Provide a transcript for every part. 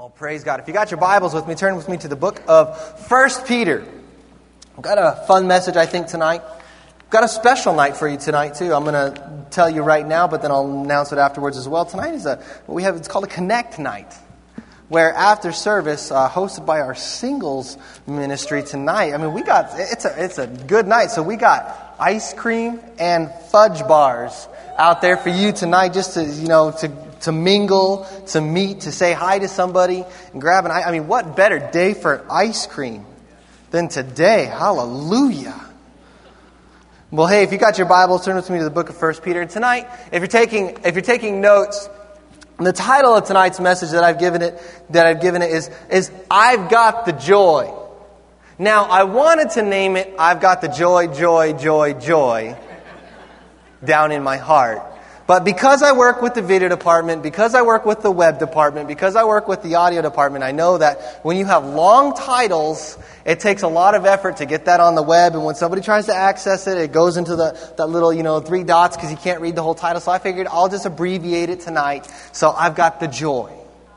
Oh, praise God. If you got your Bibles with me, turn with me to the book of 1 Peter. I've got a fun message, I think, tonight. I've got a special night for you tonight, too. I'm going to tell you right now, but then I'll announce it afterwards as well. Tonight is it's called a Connect Night, where after service, hosted by our singles ministry tonight, it's a good night. So we got ice cream and fudge bars out there for you tonight, just to mingle, to meet, to say hi to somebody, and grab an ice. I mean, what better day for ice cream than today? Hallelujah. Well, hey, if you got your Bible, turn with me to the book of 1 Peter. And tonight, if you're taking notes, the title of tonight's message that I've given it is I've Got the Joy. Now, I wanted to name it I've Got the Joy, Joy, Joy, Joy down in my heart. But because I work with the video department, because I work with the web department, because I work with the audio department, I know that when you have long titles, it takes a lot of effort to get that on the web. And when somebody tries to access it, it goes into that little, 3 dots because you can't read the whole title. So I figured I'll just abbreviate it tonight. So I've got the joy.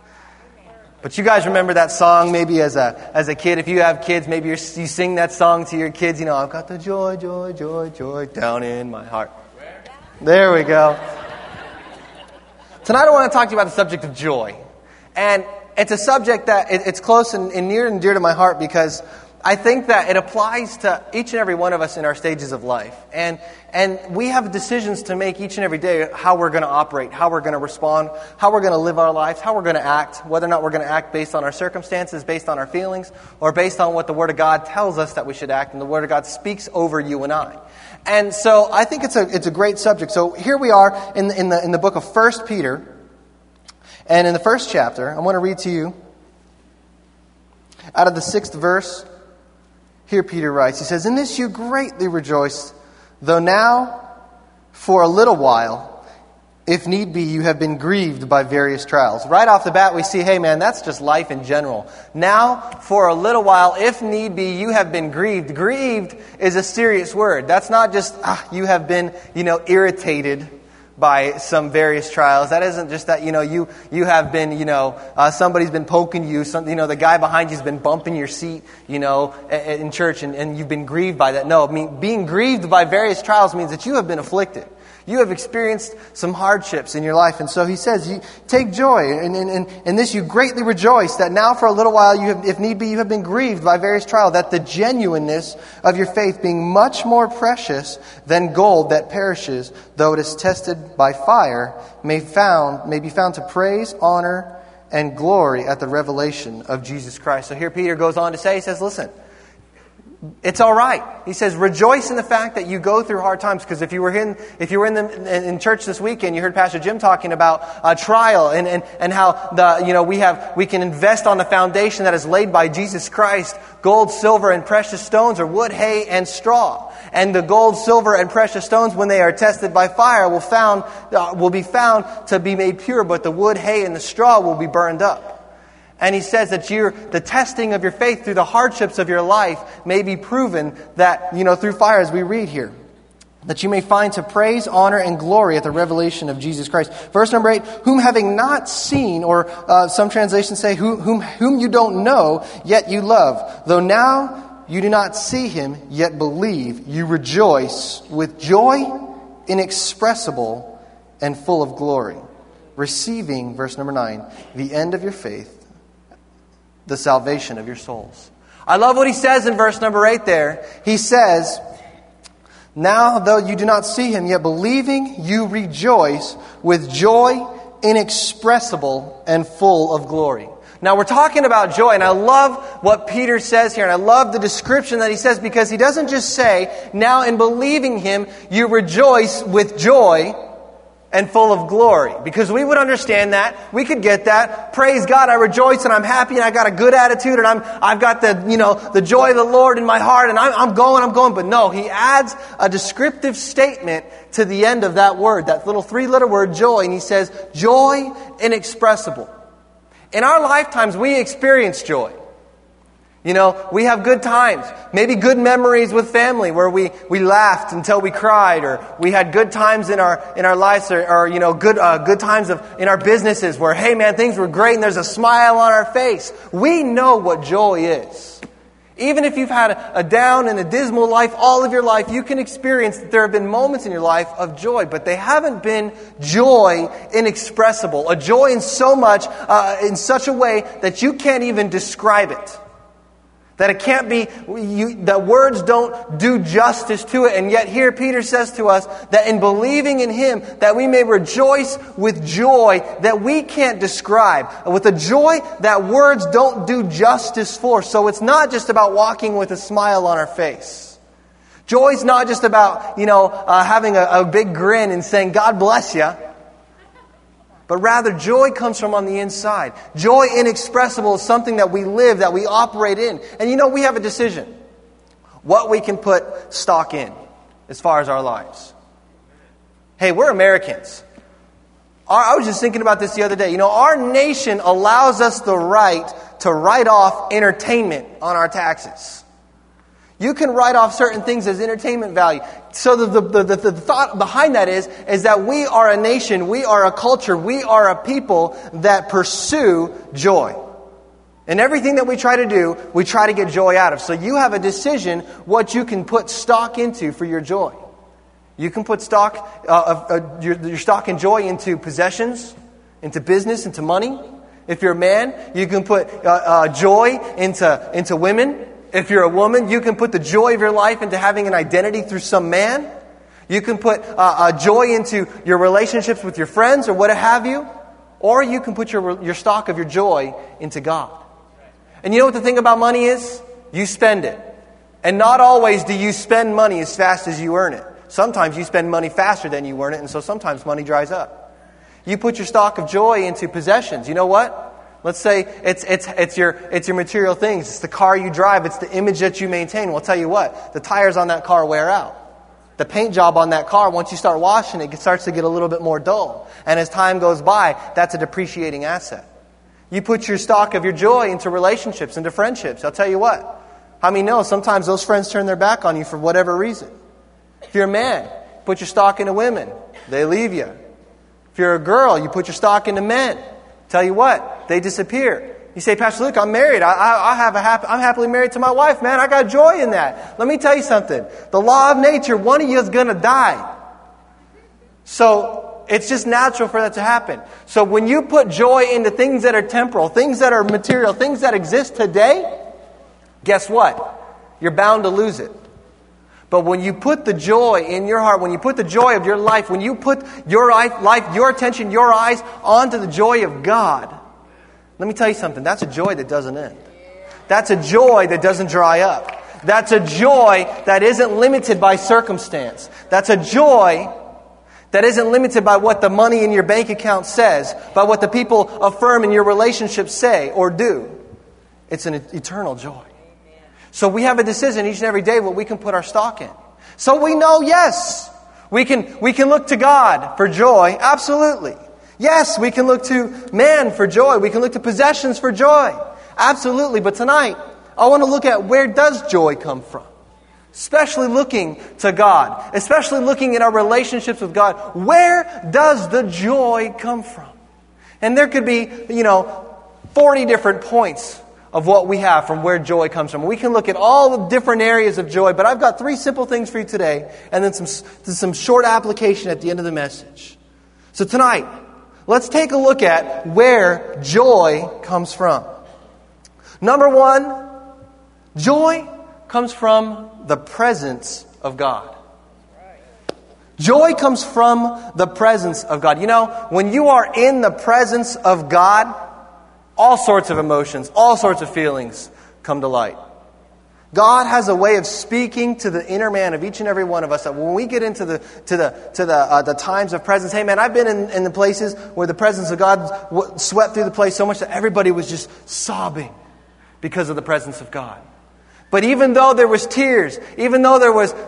But you guys remember that song maybe as a kid. If you have kids, maybe you sing that song to your kids. I've got the joy, joy, joy, joy down in my heart. There we go. Tonight I want to talk to you about the subject of joy. And it's a subject that it's close and near and dear to my heart because I think that it applies to each and every one of us in our stages of life. And we have decisions to make each and every day how we're going to operate, how we're going to respond, how we're going to live our lives, how we're going to act, whether or not we're going to act based on our circumstances, based on our feelings, or based on what the Word of God tells us that we should act, and the Word of God speaks over you and I. And so I think it's a great subject. So here we are in the book of 1 Peter, and in the first chapter, I want to read to you out of the 6th verse. Here Peter writes, he says, "In this you greatly rejoice, though now for a little while, if need be, you have been grieved by various trials." Right off the bat, we see, hey man, that's just life in general. Now, for a little while, if need be, you have been grieved. Grieved is a serious word. That's not just, you have been, irritated by some various trials. That isn't just that, you have been, somebody's been poking you. The guy behind you's been bumping your seat, in church and you've been grieved by that. No, being grieved by various trials means that you have been afflicted. You have experienced some hardships in your life. And so he says, you take joy. And in this you greatly rejoice that now for a little while, if need be, you have been grieved by various trials, that the genuineness of your faith, being much more precious than gold that perishes, though it is tested by fire, may be found to praise, honor, and glory at the revelation of Jesus Christ. So here Peter goes on to say, he says, listen, it's all right. He says, rejoice in the fact that you go through hard times. Because if you were in church this weekend, you heard Pastor Jim talking about a trial and how we can invest on the foundation that is laid by Jesus Christ, gold, silver, and precious stones, or wood, hay, and straw. And the gold, silver, and precious stones, when they are tested by fire, will be found to be made pure, but the wood, hay, and the straw will be burned up. And he says that the testing of your faith through the hardships of your life may be proven that, through fire, as we read here, that you may find to praise, honor, and glory at the revelation of Jesus Christ. Verse number 8, whom having not seen, or some translations say, whom you don't know, yet you love. Though now you do not see him, yet believe, you rejoice with joy inexpressible and full of glory, receiving, verse number 9, the end of your faith, the salvation of your souls. I love what he says in verse number 8 there. He says, now though you do not see him, yet believing you rejoice with joy inexpressible and full of glory. Now we're talking about joy, and I love what Peter says here, and I love the description that he says, because he doesn't just say, now in believing him, you rejoice with joy and full of glory. Because we would understand that. We could get that. Praise God, I rejoice and I'm happy and I got a good attitude and I've got the joy of the Lord in my heart and I'm going. But no, he adds a descriptive statement to the end of that word, that little 3-letter word, joy. And he says, joy inexpressible. In our lifetimes, we experience joy. We have good times. Maybe good memories with family where we laughed until we cried, or we had good times in our lives, or good times in our businesses where, hey man, things were great and there's a smile on our face. We know what joy is. Even if you've had a down and a dismal life all of your life, you can experience that there have been moments in your life of joy, but they haven't been joy inexpressible. A joy in so much, in such a way that you can't even describe it. That it can't be, that words don't do justice to it. And yet here Peter says to us that in believing in Him, that we may rejoice with joy that we can't describe. With a joy that words don't do justice for. So it's not just about walking with a smile on our face. Joy is not just about, having a big grin and saying, God bless you. But rather, joy comes from on the inside. Joy inexpressible is something that we live, that we operate in. And we have a decision. What we can put stock in as far as our lives. Hey, we're Americans. I was just thinking about this the other day. Our nation allows us the right to write off entertainment on our taxes. You can write off certain things as entertainment value. So the thought behind that is that we are a nation, we are a culture, we are a people that pursue joy. And everything that we try to do, we try to get joy out of. So you have a decision what you can put stock into for your joy. You can put stock your stock and joy into possessions, into business, into money. If you're a man, you can put joy into women. If you're a woman, you can put the joy of your life into having an identity through some man. You can put joy into your relationships with your friends or what have you. Or you can put your stock of your joy into God. And you know what the thing about money is? You spend it. And not always do you spend money as fast as you earn it. Sometimes you spend money faster than you earn it, and so sometimes money dries up. You put your stock of joy into possessions. You know what? Let's say it's your material things. It's the car you drive. It's the image that you maintain. Well, I'll tell you what. The tires on that car wear out. The paint job on that car, once you start washing it, starts to get a little bit more dull. And as time goes by, that's a depreciating asset. You put your stock of your joy into relationships, into friendships. I'll tell you what. How many know sometimes those friends turn their back on you for whatever reason? If you're a man, put your stock into women. They leave you. If you're a girl, you put your stock into men. Tell you what, they disappear. You say, Pastor Luke, I'm married. I'm happily married to my wife, man. I got joy in that. Let me tell you something. The law of nature, one of you is going to die. So it's just natural for that to happen. So when you put joy into things that are temporal, things that are material, things that exist today, guess what? You're bound to lose it. But when you put the joy in your heart, when you put the joy of your life, when you put your life, your attention, your eyes onto the joy of God, let me tell you something. That's a joy that doesn't end. That's a joy that doesn't dry up. That's a joy that isn't limited by circumstance. That's a joy that isn't limited by what the money in your bank account says, by what the people affirm in your relationships say or do. It's an eternal joy. So we have a decision each and every day what we can put our stock in. So we know, yes, we can look to God for joy. Absolutely. Yes, we can look to man for joy. We can look to possessions for joy. Absolutely. But tonight, I want to look at where does joy come from? Especially looking to God. Especially looking at our relationships with God. Where does the joy come from? And there could be, 40 different points of what we have from where joy comes from. We can look at all the different areas of joy, but I've got 3 simple things for you today, and then some short application at the end of the message. So tonight, let's take a look at where joy comes from. Number 1, joy comes from the presence of God. Joy comes from the presence of God. When you are in the presence of God, all sorts of emotions, all sorts of feelings come to light. God has a way of speaking to the inner man of each and every one of us that when we get into the times of presence, hey man, I've been in the places where the presence of God swept through the place so much that everybody was just sobbing because of the presence of God. But even though there was tears, even though there was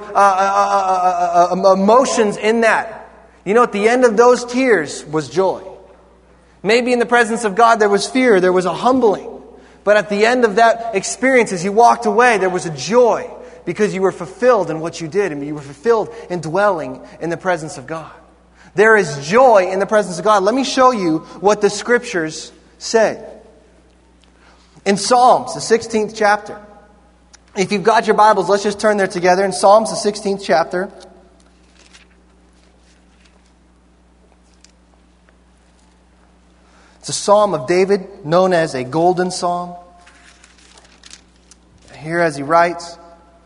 emotions in that, at the end of those tears was joy. Maybe in the presence of God there was fear, there was a humbling. But at the end of that experience, as you walked away, there was a joy because you were fulfilled in what you did and you were fulfilled in dwelling in the presence of God. There is joy in the presence of God. Let me show you what the Scriptures say. In Psalms, the 16th chapter. If you've got your Bibles, let's just turn there together. In Psalms, the 16th chapter. It's a psalm of David, known as a golden psalm. Here as he writes,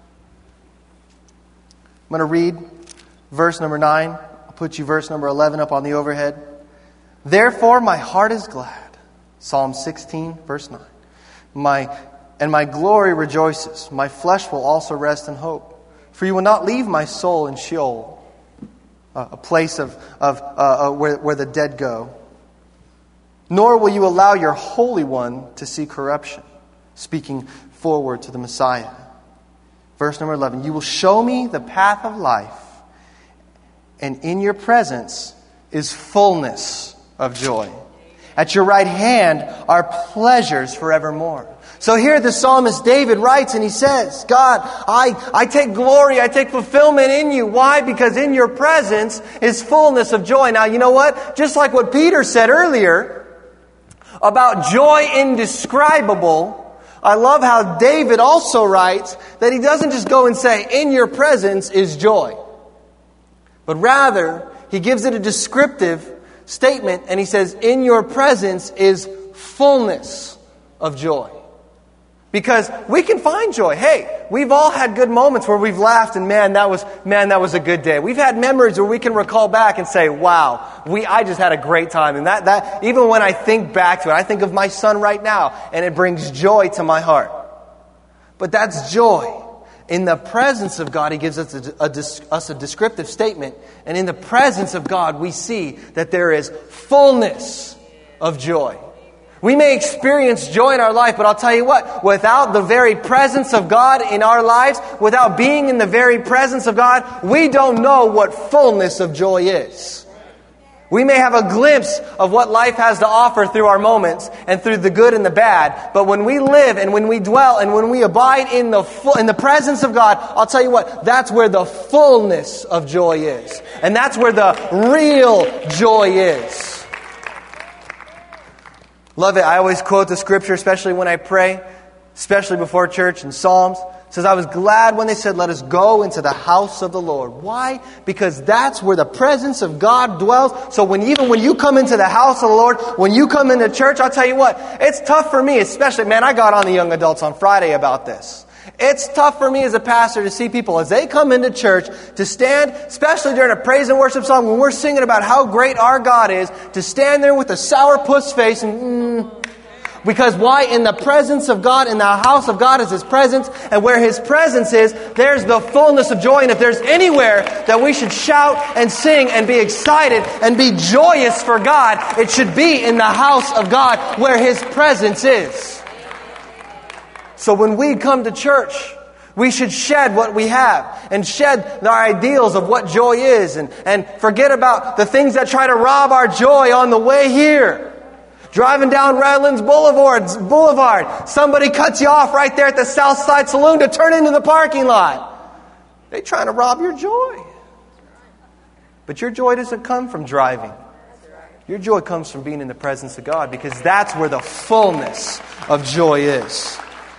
I'm going to read verse number 9. I'll put you verse number 11 up on the overhead. Therefore my heart is glad. Psalm 16, verse 9. My glory rejoices. My flesh will also rest in hope. For you will not leave my soul in Sheol, a place of where the dead go. Nor will you allow your Holy One to see corruption. Speaking forward to the Messiah. Verse number 11. You will show me the path of life, and in your presence is fullness of joy. At your right hand are pleasures forevermore. So here the psalmist David writes and he says, God, I take glory, I take fulfillment in you. Why? Because in your presence is fullness of joy. Now, you know what? Just like what Peter said earlier about joy indescribable, I love how David also writes that he doesn't just go and say, in your presence is joy. But rather, he gives it a descriptive statement and he says, in your presence is fullness of joy. Because we can find joy. Hey, we've all had good moments where we've laughed and man, that was a good day. We've had memories where we can recall back and say, wow, I just had a great time. And that even when I think back to it, I think of my son right now and it brings joy to my heart. But that's joy. In the presence of God, He gives us a descriptive statement. And in the presence of God, we see that there is fullness of joy. We may experience joy in our life, but I'll tell you what, without the very presence of God in our lives, without being in the very presence of God, we don't know what fullness of joy is. We may have a glimpse of what life has to offer through our moments and through the good and the bad, but when we live and when we dwell and when we abide in the presence of God, I'll tell you what, that's where the fullness of joy is. And that's where the real joy is. Love it. I always quote the scripture, especially when I pray, especially before church in Psalms. It says, I was glad when they said, let us go into the house of the Lord. Why? Because that's where the presence of God dwells. So even when you come into the house of the Lord, when you come into church, I'll tell you what, it's tough for me, especially, man, I got on the young adults on Friday about this. It's tough for me as a pastor to see people as they come into church to stand, especially during a praise and worship song when we're singing about how great our God is, to stand there with a sourpuss face and because why? In the presence of God, in the house of God is His presence, and where His presence is, there's the fullness of joy. And if there's anywhere that we should shout and sing and be excited and be joyous for God, it should be in the house of God where His presence is. So when we come to church, we should shed what we have and shed our ideals of what joy is and forget about the things that try to rob our joy on the way here. Driving down Redlands Boulevard, somebody cuts you off right there at the Southside Saloon to turn into the parking lot. They're trying to rob your joy. But your joy doesn't come from driving. Your joy comes from being in the presence of God because that's where the fullness of joy is.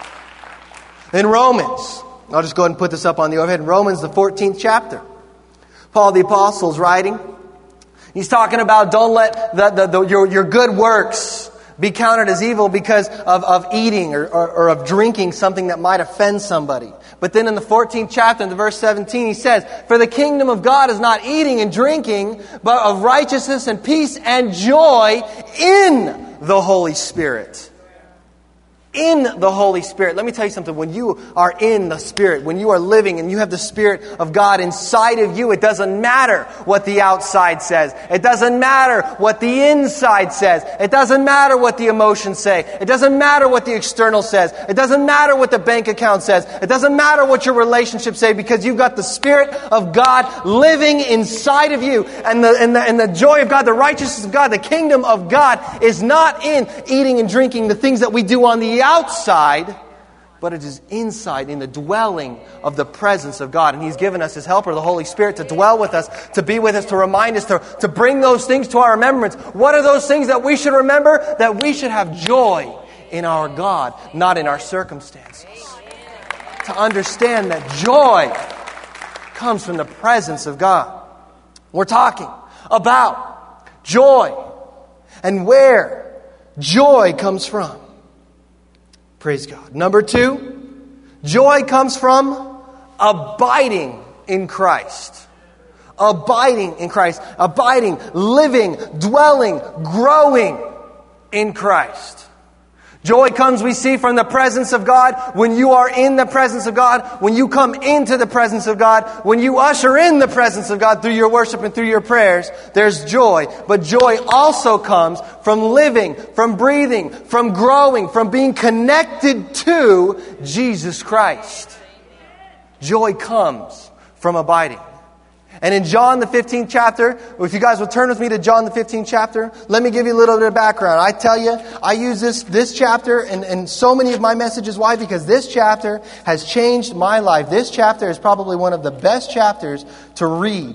In Romans, I'll just go ahead and put this up on the overhead. In Romans, the 14th chapter, Paul the Apostle is writing. He's talking about don't let your good works be counted as evil because of eating or of drinking something that might offend somebody. But then in the 14th chapter, in the verse 17, he says, for the kingdom of God is not eating and drinking, but of righteousness and peace and joy in the Holy Spirit. In the Holy Spirit. Let me tell you something. When you are in the Spirit, when you are living and you have the Spirit of God inside of you, it doesn't matter what the outside says. It doesn't matter what the inside says. It doesn't matter what the emotions say. It doesn't matter what the external says. It doesn't matter what the bank account says. It doesn't matter what your relationships say because you've got the Spirit of God living inside of you. And the joy of God, the righteousness of God, the kingdom of God is not in eating and drinking the things that we do on the the outside, but it is inside in the dwelling of the presence of God. And He's given us His helper, the Holy Spirit, to dwell with us, to be with us, to remind us, to bring those things to our remembrance. What are those things that we should remember? That we should have joy in our God, not in our circumstances. To understand that joy comes from the presence of God. We're talking about joy and where joy comes from. Praise God. Number 2, joy comes from abiding in Christ. Abiding in Christ. Abiding, living, dwelling, growing in Christ. Joy comes, we see, from the presence of God. When you are in the presence of God, when you come into the presence of God, when you usher in the presence of God through your worship and through your prayers, there's joy. But joy also comes from living, from breathing, from growing, from being connected to Jesus Christ. Joy comes from abiding. And in John the 15th chapter, if you guys will turn with me to John the 15th chapter, let me give you a little bit of background. I tell you, I use this chapter in so many of my messages. Why? Because this chapter has changed my life. This chapter is probably one of the best chapters to read.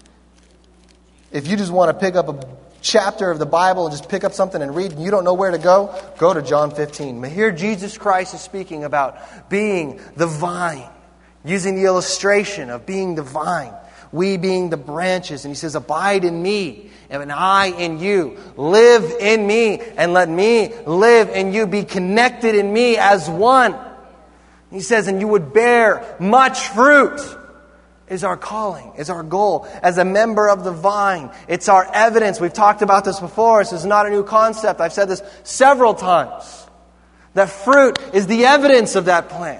If you just want to pick up a chapter of the Bible and just pick up something and read and you don't know where to go to John 15. But here Jesus Christ is speaking about being the vine, using the illustration of being the vine. We being the branches. And He says, abide in me and I in you. Live in me and let me live in you. Be connected in me as one. He says, and you would bear much fruit. Is our calling, is our goal. As a member of the vine, it's our evidence. We've talked about this before. This is not a new concept. I've said this several times. That fruit is the evidence of that plant.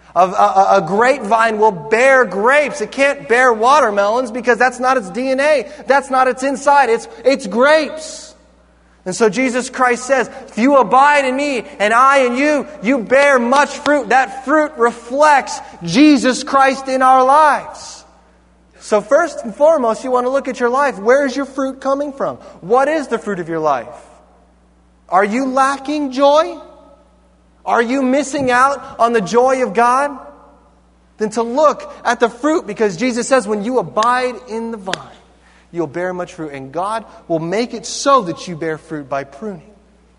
A grapevine will bear grapes. It can't bear watermelons because that's not its DNA. That's not its inside. It's grapes. And so Jesus Christ says, if you abide in me and I in you, you bear much fruit. That fruit reflects Jesus Christ in our lives. So first and foremost, you want to look at your life. Where is your fruit coming from? What is the fruit of your life? Are you lacking joy? Are you missing out on the joy of God? Then to look at the fruit, because Jesus says when you abide in the vine, you'll bear much fruit. And God will make it so that you bear fruit by pruning.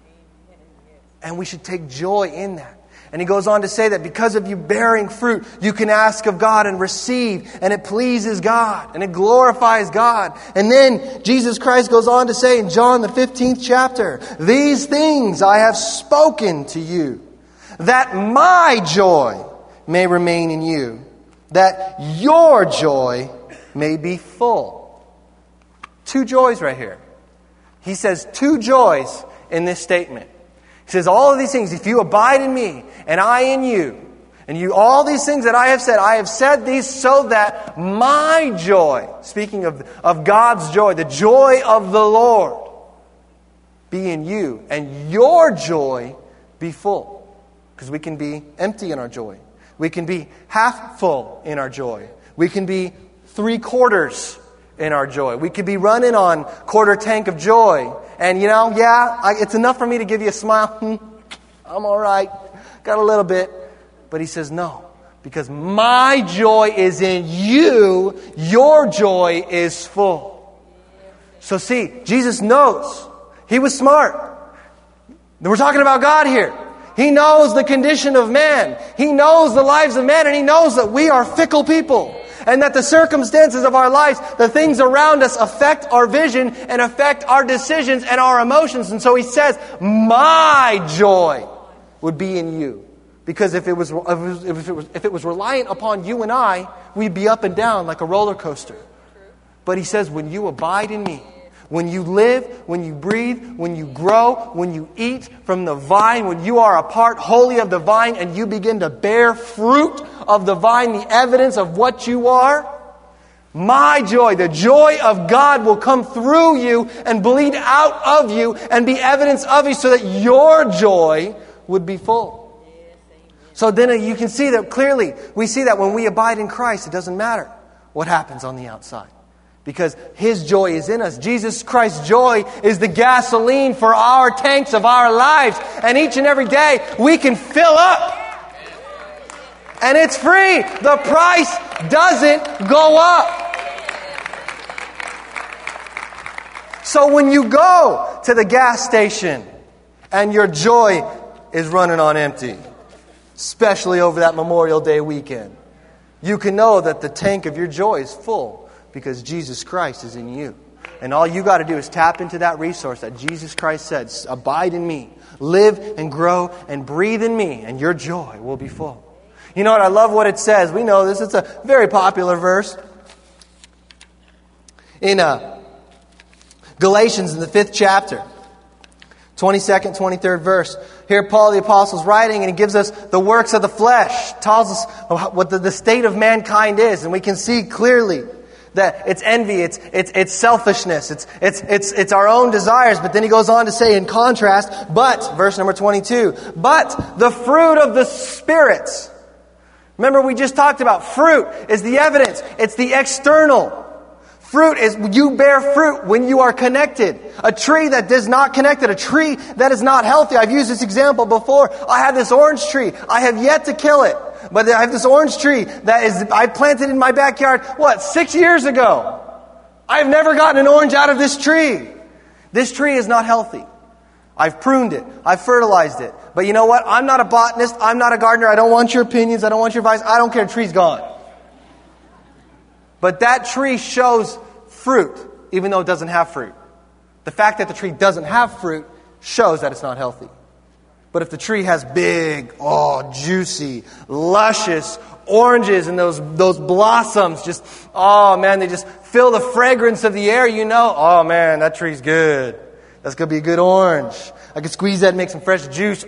And we should take joy in that. And He goes on to say that because of you bearing fruit, you can ask of God and receive. And it pleases God. And it glorifies God. And then Jesus Christ goes on to say in John the 15th chapter, these things I have spoken to you, that my joy may remain in you, that your joy may be full. 2 joys right here. He says 2 joys in this statement. He says all of these things, if you abide in me and I in you, and you all these things that I have said these so that my joy, speaking of God's joy, the joy of the Lord, be in you, and your joy be full. Because we can be empty in our joy. We can be half full in our joy. We can be 3/4 in our joy. We could be running on quarter tank of joy. And it's enough for me to give you a smile. I'm all right. Got a little bit. But He says, no. Because my joy is in you. Your joy is full. So see, Jesus knows. He was smart. We're talking about God here. He knows the condition of man. He knows the lives of man. And He knows that we are fickle people. And that the circumstances of our lives, the things around us, affect our vision and affect our decisions and our emotions. And so He says, my joy would be in you. Because if it was reliant upon you and I, we'd be up and down like a roller coaster. But He says, when you abide in me, when you live, when you breathe, when you grow, when you eat from the vine, when you are a part wholly of the vine and you begin to bear fruit of the vine, the evidence of what you are, my joy, the joy of God will come through you and bleed out of you and be evidence of you so that your joy would be full. So then you can see that clearly. We see that when we abide in Christ, it doesn't matter what happens on the outside. Because His joy is in us. Jesus Christ's joy is the gasoline for our tanks of our lives. And each and every day we can fill up. And it's free. The price doesn't go up. So when you go to the gas station and your joy is running on empty, especially over that Memorial Day weekend, you can know that the tank of your joy is full because Jesus Christ is in you. And all you got to do is tap into that resource that Jesus Christ said, abide in me, live and grow and breathe in me, and your joy will be full. You know what? I love what it says. We know this. It's a very popular verse. In Galatians, in the 5th chapter, 22nd, 23rd verse. Here Paul the Apostle is writing, and he gives us the works of the flesh. Tells us what the state of mankind is. And we can see clearly that it's envy, it's selfishness, it's our own desires. But then he goes on to say in contrast, but, verse number 22, but the fruit of the Spirit. Remember we just talked about fruit is the evidence. It's the external. Fruit is, you bear fruit when you are connected. A tree that is not connected, a tree that is not healthy. I've used this example before. I have this orange tree. I have yet to kill it. But I have this orange tree that I planted in my backyard, 6 years ago. I've never gotten an orange out of this tree. This tree is not healthy. I've pruned it. I've fertilized it. But you know what? I'm not a botanist. I'm not a gardener. I don't want your opinions. I don't want your advice. I don't care. The tree's gone. But that tree shows fruit, even though it doesn't have fruit. The fact that the tree doesn't have fruit shows that it's not healthy. But if the tree has big, juicy, luscious oranges and those blossoms just, they just fill the fragrance of the air, you know, that tree's good. That's going to be a good orange. I can squeeze that and make some fresh juice.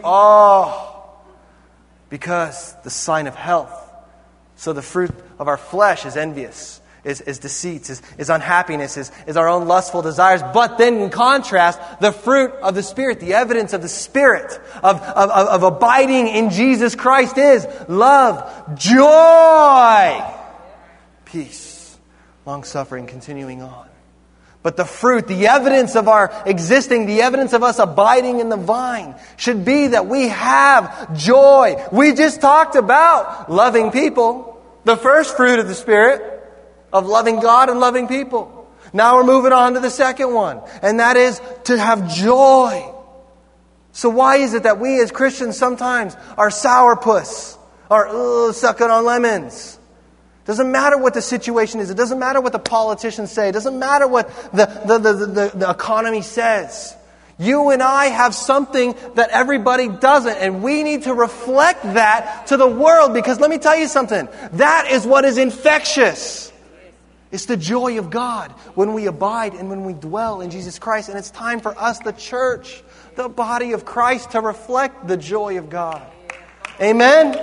Because the sign of health. So the fruit of our flesh is envious, is deceit, is unhappiness, is our own lustful desires. But then in contrast, the fruit of the Spirit, the evidence of the Spirit, of abiding in Jesus Christ is love, joy, peace, long-suffering, continuing on. But the fruit, the evidence of our existing, the evidence of us abiding in the vine should be that we have joy. We just talked about loving people, the first fruit of the Spirit, of loving God and loving people. Now we're moving on to the second one, and that is to have joy. So why is it that we as Christians sometimes are sourpuss, or sucking on lemons? Doesn't matter what the situation is. It doesn't matter what the politicians say. It doesn't matter what the economy says. You and I have something that everybody doesn't, and we need to reflect that to the world, because let me tell you something. That is what is infectious. It's the joy of God when we abide and when we dwell in Jesus Christ. And it's time for us, the church, the body of Christ, to reflect the joy of God. Amen?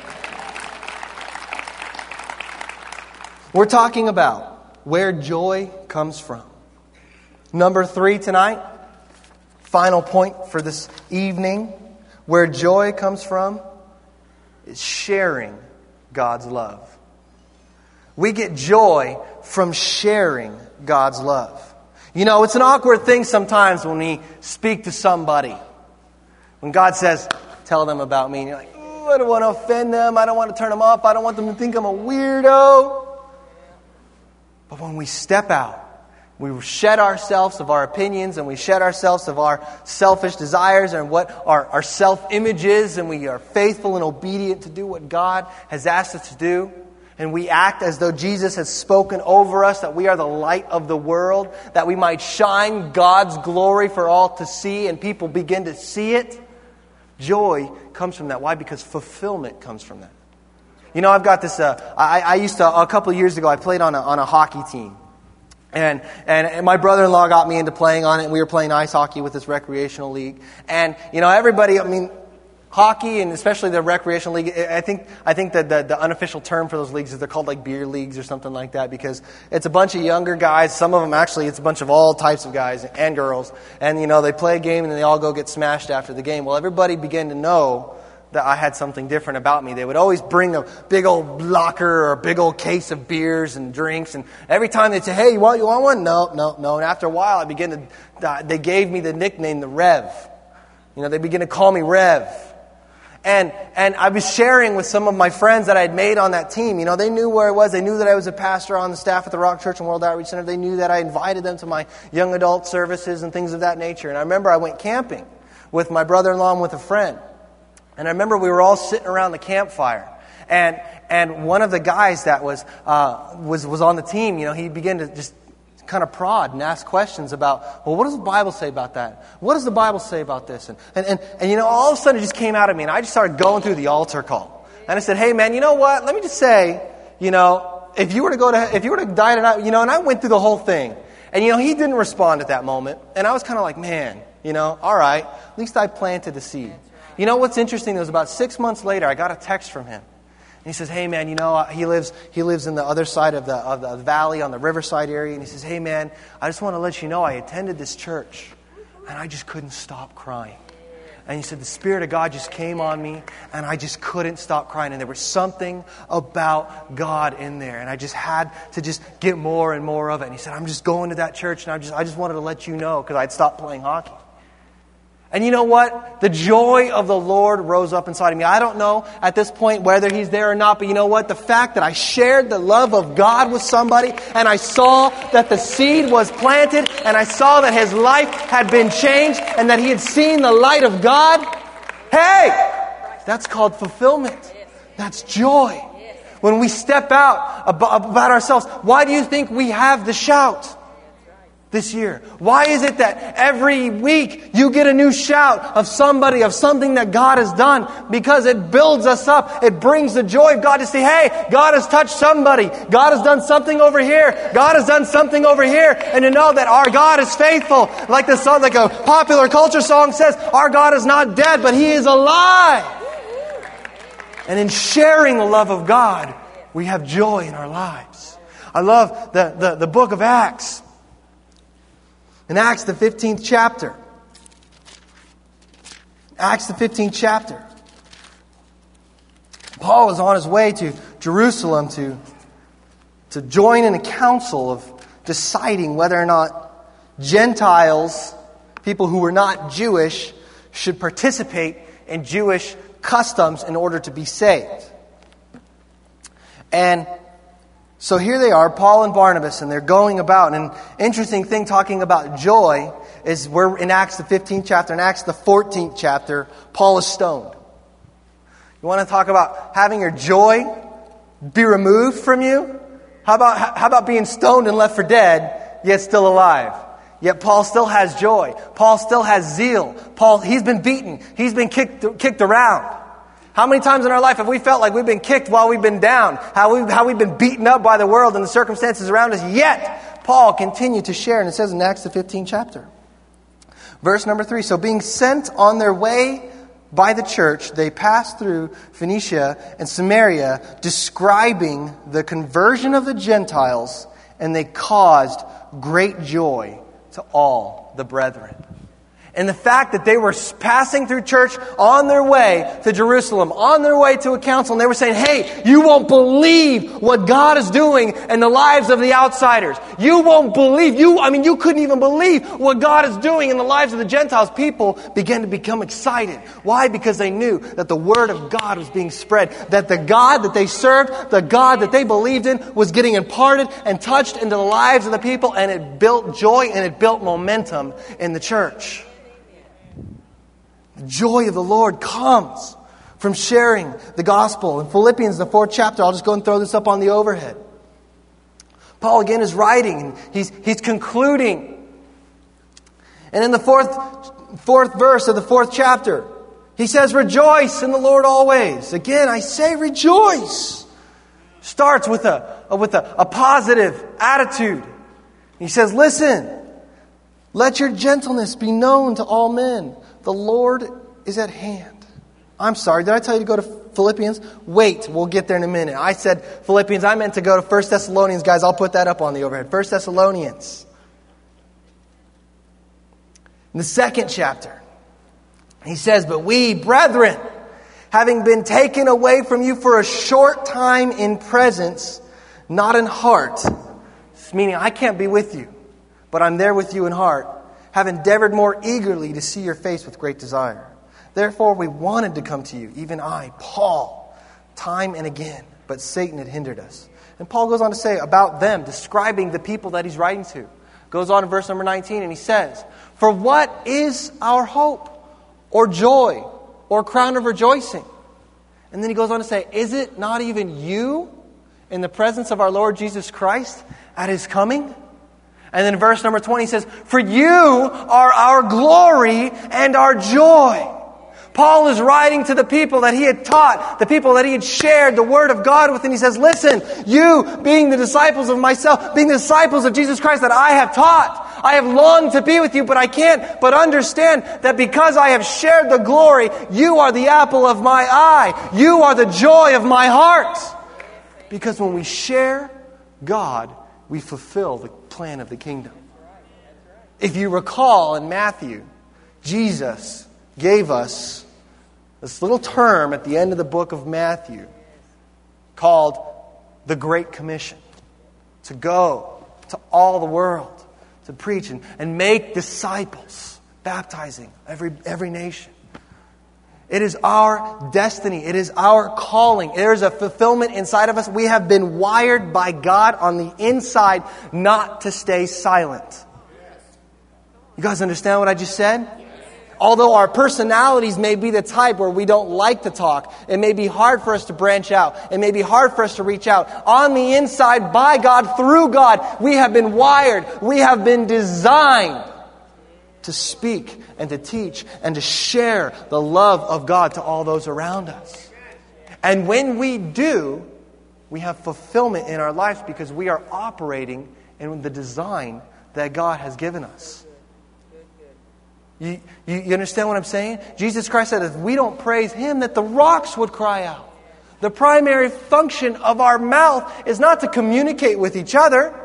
We're talking about where joy comes from. Number 3 tonight, final point for this evening, where joy comes from is sharing God's love. We get joy from sharing God's love. You know, it's an awkward thing sometimes when we speak to somebody. When God says, tell them about me, and you're like, I don't want to offend them. I don't want to turn them off. I don't want them to think I'm a weirdo. But when we step out, we shed ourselves of our opinions, and we shed ourselves of our selfish desires and what our self-image is, and we are faithful and obedient to do what God has asked us to do. And we act as though Jesus has spoken over us, that we are the light of the world, that we might shine God's glory for all to see, and people begin to see it. Joy comes from that. Why? Because fulfillment comes from that. You know, I've got this, I used to, a couple of years ago, I played on a hockey team. And my brother-in-law got me into playing on it, and we were playing ice hockey with this recreational league. And, you know, everybody, hockey, and especially the recreational league, I think that the unofficial term for those leagues is they're called like beer leagues or something like that, because it's a bunch of younger guys. Some of them actually, it's a bunch of all types of guys and girls. And, you know, they play a game and they all go get smashed after the game. Well, everybody began to know that I had something different about me. They would always bring a big old locker or a big old case of beers and drinks. And every time they'd say, hey, you want one? No. And after a while, they gave me the nickname, the Rev. They began to call me Rev. And I was sharing with some of my friends that I had made on that team. They knew where I was. They knew that I was a pastor on the staff at the Rock Church and World Outreach Center. They knew that I invited them to my young adult services and things of that nature. And I remember I went camping with my brother-in-law and with a friend. And I remember we were all sitting around the campfire. And one of the guys that was on the team, he began to just kind of prod and ask questions about, well, what does the Bible say about that? What does the Bible say about this? And all of a sudden it just came out of me, and I just started going through the altar call. And I said, hey man, you know what? Let me just say, if you were to die tonight, and I went through the whole thing. And he didn't respond at that moment. And I was kind of like, man, all right, at least I planted the seed. What's interesting? It was about 6 months later, I got a text from him. And he says, hey man, he lives in the other side of the valley on the Riverside area. And he says, hey man, I just want to let you know I attended this church and I just couldn't stop crying. And he said, the Spirit of God just came on me and I just couldn't stop crying. And there was something about God in there. And I just had to just get more and more of it. And he said, I'm just going to that church and I just wanted to let you know because I'd stopped playing hockey. And you know what? The joy of the Lord rose up inside of me. I don't know at this point whether He's there or not, but you know what? The fact that I shared the love of God with somebody and I saw that the seed was planted and I saw that his life had been changed and that he had seen the light of God. Hey! That's called fulfillment. That's joy. When we step out about ourselves, why do you think we have the shout this year? Why is it that every week you get a new shout of somebody, of something that God has done? Because it builds us up. It brings the joy of God to say, hey, God has touched somebody. God has done something over here. God has done something over here. And to know that our God is faithful. Like the song, like a popular culture song says, our God is not dead, but He is alive. And in sharing the love of God, we have joy in our lives. I love the book of Acts. In Acts, the 15th chapter. Acts, the 15th chapter. Paul was on his way to Jerusalem to join in a council of deciding whether or not Gentiles, people who were not Jewish, should participate in Jewish customs in order to be saved. And so here they are, Paul and Barnabas, and they're going about. And an interesting thing talking about joy is we're in Acts the 15th chapter. In Acts the 14th chapter, Paul is stoned. You want to talk about having your joy be removed from you? How about being stoned and left for dead, yet still alive? Yet Paul still has joy. Paul still has zeal. He's been beaten. He's been kicked around. How many times in our life have we felt like we've been kicked while we've been down? How we've been beaten up by the world and the circumstances around us? Yet, Paul continued to share. And it says in Acts the 15th chapter. Verse number 3. So being sent on their way by the church, they passed through Phoenicia and Samaria, describing the conversion of the Gentiles, and they caused great joy to all the brethren. And the fact that they were passing through church on their way to Jerusalem, on their way to a council, and they were saying, hey, you won't believe what God is doing in the lives of the outsiders. You won't believe, you couldn't even believe what God is doing in the lives of the Gentiles. People began to become excited. Why? Because they knew that the Word of God was being spread, that the God that they served, the God that they believed in, was getting imparted and touched into the lives of the people, and it built joy and it built momentum in the church. The joy of the Lord comes from sharing the gospel. In Philippians, the 4th chapter, I'll just go and throw this up on the overhead. Paul again is writing. He's concluding. And in the fourth verse of the 4th chapter, he says, rejoice in the Lord always. Again, I say rejoice. Starts with a positive attitude. He says, listen, let your gentleness be known to all men. The Lord is at hand. I'm sorry, did I tell you to go to Philippians? Wait, we'll get there in a minute. I said Philippians, I meant to go to 1 Thessalonians. Guys, I'll put that up on the overhead. 1 Thessalonians. In the 2nd chapter, he says, but we, brethren, having been taken away from you for a short time in presence, not in heart. Meaning, I can't be with you, but I'm there with you in heart, have endeavored more eagerly to see your face with great desire. Therefore, we wanted to come to you, even I, Paul, time and again, but Satan had hindered us. And Paul goes on to say about them, describing the people that he's writing to. Goes on in verse number 19, and he says, "For what is our hope, or joy, or crown of rejoicing?" And then he goes on to say, "Is it not even you in the presence of our Lord Jesus Christ at His coming?" And then verse number 20 says, "For you are our glory and our joy." Paul is writing to the people that he had taught, the people that he had shared the Word of God with, and he says, listen, you being the disciples of myself, being the disciples of Jesus Christ that I have taught, I have longed to be with you, but I can't but understand that because I have shared the glory, you are the apple of my eye. You are the joy of my heart. Because when we share God, we fulfill the plan of the kingdom. If you recall in Matthew, Jesus gave us this little term at the end of the book of Matthew called the Great Commission. To go to all the world, to preach and make disciples, baptizing every nation. It is our destiny. It is our calling. There is a fulfillment inside of us. We have been wired by God on the inside not to stay silent. You guys understand what I just said? Although our personalities may be the type where we don't like to talk, it may be hard for us to branch out, it may be hard for us to reach out. On the inside, by God, through God, we have been wired, we have been designed to speak and to teach and to share the love of God to all those around us. And when we do, we have fulfillment in our lives because we are operating in the design that God has given us. You understand what I'm saying? Jesus Christ said if we don't praise Him, that the rocks would cry out. The primary function of our mouth is not to communicate with each other,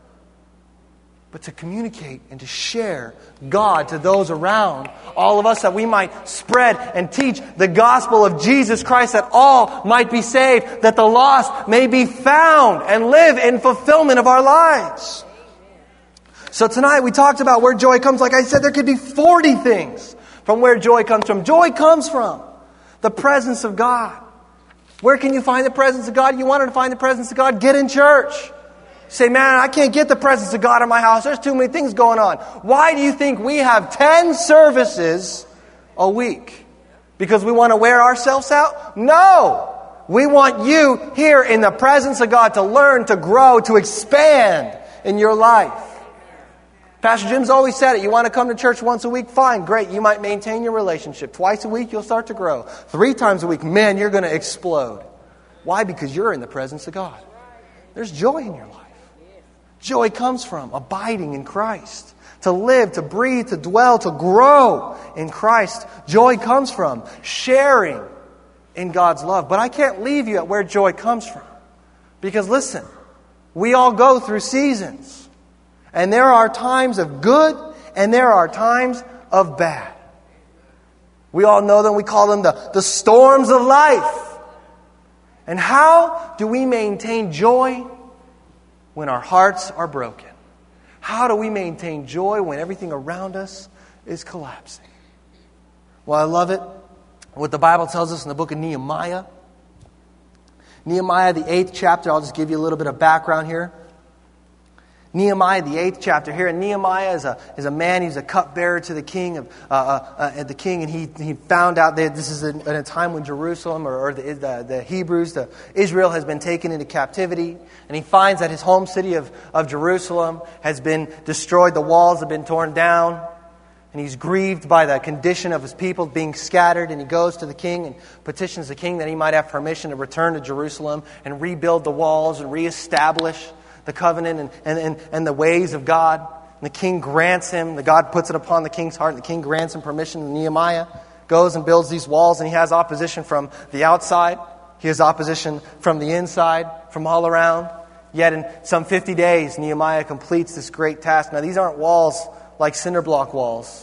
but to communicate and to share God to those around. All of us, that we might spread and teach the gospel of Jesus Christ, that all might be saved, that the lost may be found and live in fulfillment of our lives. So tonight we talked about where joy comes. Like I said, there could be 40 things from where joy comes from. Joy comes from the presence of God. Where can you find the presence of God? You wanted to find the presence of God? Get in church. Say, man, I can't get the presence of God in my house. There's too many things going on. Why do you think we have 10 services a week? Because we want to wear ourselves out? No! We want you here in the presence of God to learn, to grow, to expand in your life. Pastor Jim's always said it. You want to come to church once a week? Fine, great. You might maintain your relationship. Twice a week, you'll start to grow. 3 times a week, man, you're going to explode. Why? Because you're in the presence of God. There's joy in your life. Joy comes from abiding in Christ. To live, to breathe, to dwell, to grow in Christ. Joy comes from sharing in God's love. But I can't leave you at where joy comes from. Because listen, we all go through seasons. And there are times of good and there are times of bad. We all know them. We call them the storms of life. And how do we maintain joy when our hearts are broken? How do we maintain joy when everything around us is collapsing? Well, I love it. What the Bible tells us in the book of Nehemiah. Nehemiah, the 8th chapter. I'll just give you a little bit of background here. Nehemiah, the 8th chapter here. And Nehemiah is a man who's a cupbearer to the king and he found out that this is in a time when Jerusalem or the Hebrews, Israel has been taken into captivity, and he finds that his home city of Jerusalem has been destroyed. The walls have been torn down, and he's grieved by the condition of his people being scattered. And he goes to the king and petitions the king that he might have permission to return to Jerusalem and rebuild the walls and reestablish the covenant and the ways of God. And the king grants him, God puts it upon the king's heart, and the king grants him permission. And Nehemiah goes and builds these walls, and he has opposition from the outside. He has opposition from the inside, from all around. Yet in some 50 days, Nehemiah completes this great task. Now, these aren't walls like cinder block walls.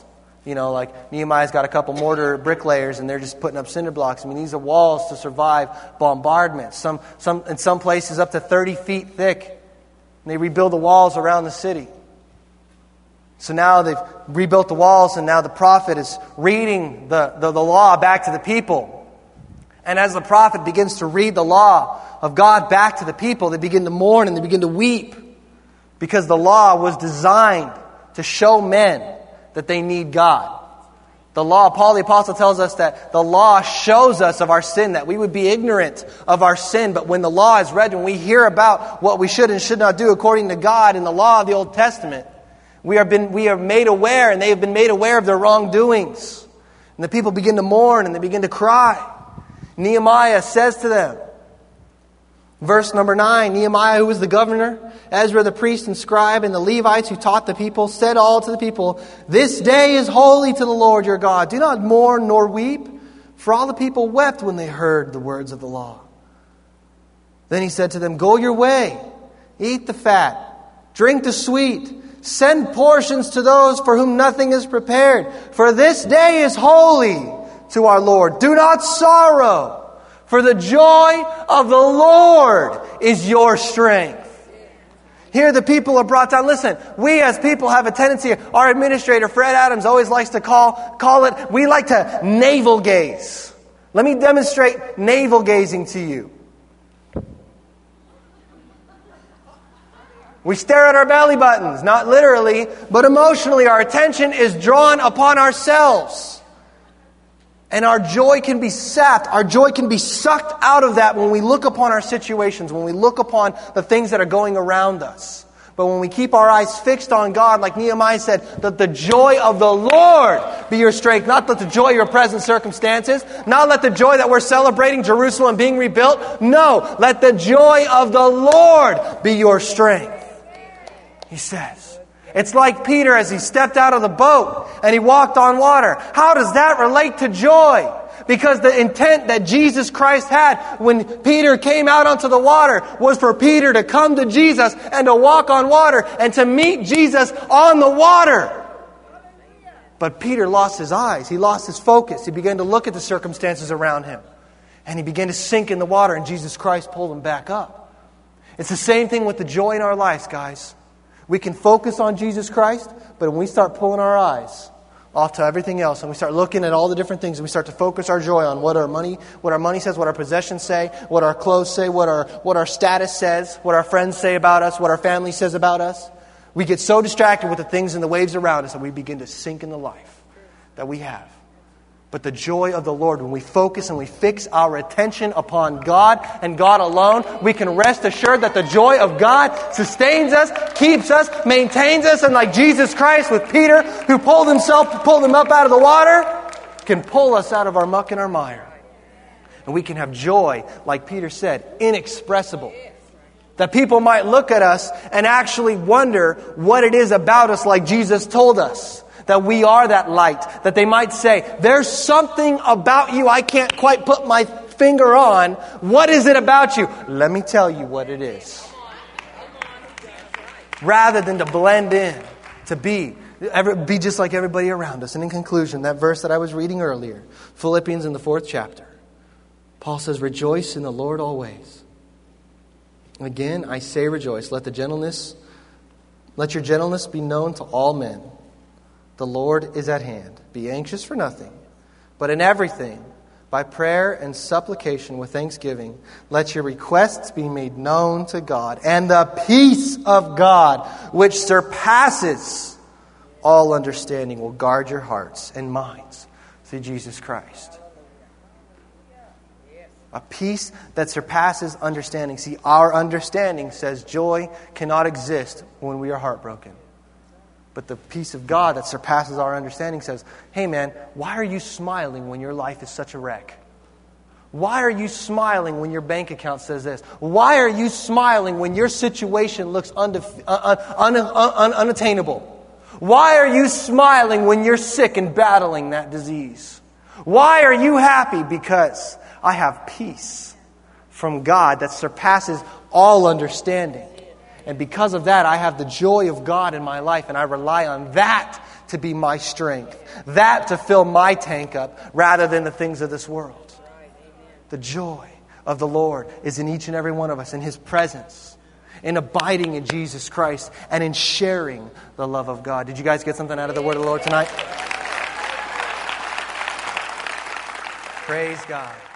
Like Nehemiah's got a couple mortar bricklayers and they're just putting up cinder blocks. I mean, these are walls to survive bombardment. In some places up to 30 feet thick. And they rebuild the walls around the city. So now they've rebuilt the walls, and now the prophet is reading the law back to the people. And as the prophet begins to read the law of God back to the people, they begin to mourn and they begin to weep. Because the law was designed to show men that they need God. The law, Paul the Apostle tells us that the law shows us of our sin, that we would be ignorant of our sin. But when the law is read, when we hear about what we should and should not do according to God in the law of the Old Testament, we are made aware, and they have been made aware of their wrongdoings. And the people begin to mourn and they begin to cry. Nehemiah says to them, verse number 9, Nehemiah, who was the governor, Ezra the priest and scribe, and the Levites who taught the people, said all to the people, "This day is holy to the Lord your God. Do not mourn nor weep." For all the people wept when they heard the words of the law. Then he said to them, "Go your way, eat the fat, drink the sweet, send portions to those for whom nothing is prepared. For this day is holy to our Lord. Do not sorrow, for the joy of the Lord is your strength." Here the people are brought down. Listen, we as people have a tendency, our administrator, Fred Adams, always likes to call it, we like to navel gaze. Let me demonstrate navel gazing to you. We stare at our belly buttons, not literally, but emotionally. Our attention is drawn upon ourselves. And our joy can be sapped. Our joy can be sucked out of that when we look upon our situations, when we look upon the things that are going around us. But when we keep our eyes fixed on God, like Nehemiah said, that the joy of the Lord be your strength. Not that the joy of your present circumstances. Not let the joy that we're celebrating Jerusalem being rebuilt. No, let the joy of the Lord be your strength. He says. It's like Peter as he stepped out of the boat and he walked on water. How does that relate to joy? Because the intent that Jesus Christ had when Peter came out onto the water was for Peter to come to Jesus and to walk on water and to meet Jesus on the water. But Peter lost his eyes. He lost his focus. He began to look at the circumstances around him. And he began to sink in the water, and Jesus Christ pulled him back up. It's the same thing with the joy in our lives, guys. We can focus on Jesus Christ, but when we start pulling our eyes off to everything else, and we start looking at all the different things, and we start to focus our joy on what our money says, what our possessions say, what our clothes say, what our status says, what our friends say about us, what our family says about us, we get so distracted with the things and the waves around us that we begin to sink in the life that we have. But the joy of the Lord, when we focus and we fix our attention upon God and God alone, we can rest assured that the joy of God sustains us, keeps us, maintains us, and like Jesus Christ with Peter, who pulled him up out of the water, can pull us out of our muck and our mire. And we can have joy, like Peter said, inexpressible. That people might look at us and actually wonder what it is about us, like Jesus told us. That we are that light. That they might say, there's something about you I can't quite put my finger on. What is it about you? Let me tell you what it is. Rather than to blend in, to be just like everybody around us. And in conclusion, that verse that I was reading earlier, Philippians in the 4th chapter, Paul says, "Rejoice in the Lord always." Again, I say rejoice. Let your gentleness be known to all men. The Lord is at hand. Be anxious for nothing, but in everything, by prayer and supplication with thanksgiving, let your requests be made known to God. And the peace of God, which surpasses all understanding, will guard your hearts and minds through Jesus Christ. A peace that surpasses understanding. See, our understanding says joy cannot exist when we are heartbroken. But the peace of God that surpasses our understanding says, hey man, why are you smiling when your life is such a wreck? Why are you smiling when your bank account says this? Why are you smiling when your situation looks unattainable? Why are you smiling when you're sick and battling that disease? Why are you happy? Because I have peace from God that surpasses all understanding. And because of that, I have the joy of God in my life, and I rely on that to be my strength. That to fill my tank up rather than the things of this world. The joy of the Lord is in each and every one of us, in His presence, in abiding in Jesus Christ, and in sharing the love of God. Did you guys get something out of the word of the Lord tonight? Praise God.